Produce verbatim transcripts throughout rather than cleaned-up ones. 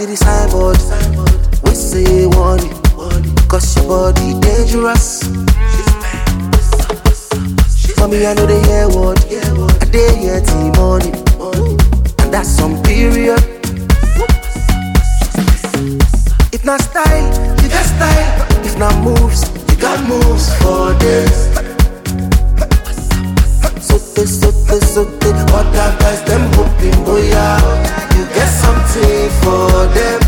see the signboard. We say warning, cause your body dangerous. Mommy, I know they hear what I dey hear till morning, and that's some period. If not style, you got style. If not moves, you got moves for this. Sote, sote, sote, other guys them hoping, oh yeah, you get something for them.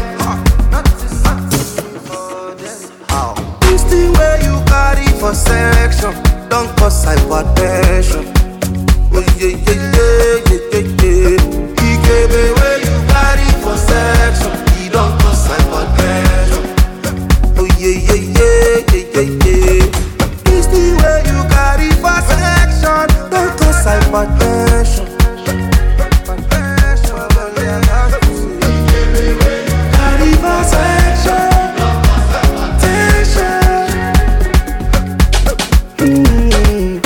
This thing where you carry for section, don't cause hypertension. Oh yeah, yeah, yeah, yeah, yeah, yeah. E K B where you carry for section, you don't cause hypertension. Oh yeah, yeah, yeah, yeah, yeah, yeah. This thing where you carry for section, don't cause hypertension. Carry for section, tension. Mm.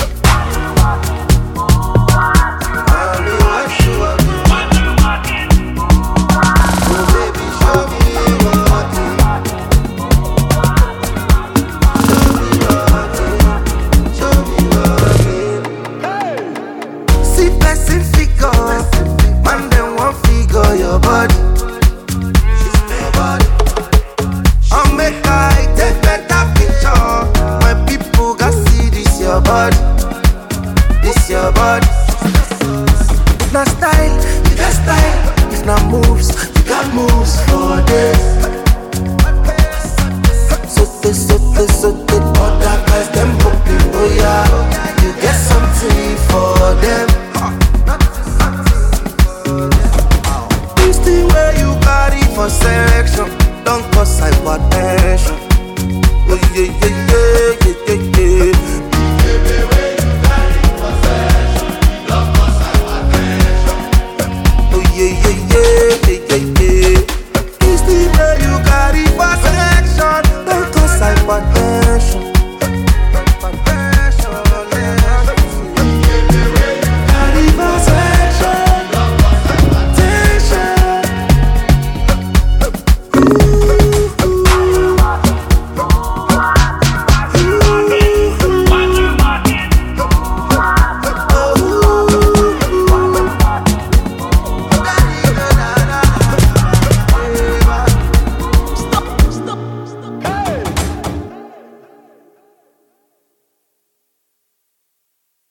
See blessing figure, man them want figure your body. I'll make I take better picture. My people got see this your body, this your body. If not style, you got style. If not moves, you got moves for this. Sote, sote, sote, other guys them hoping, oh yeah, you get something for them. This thing where you carry for section, don't cause hypertension. Oh yeah, yeah, yeah.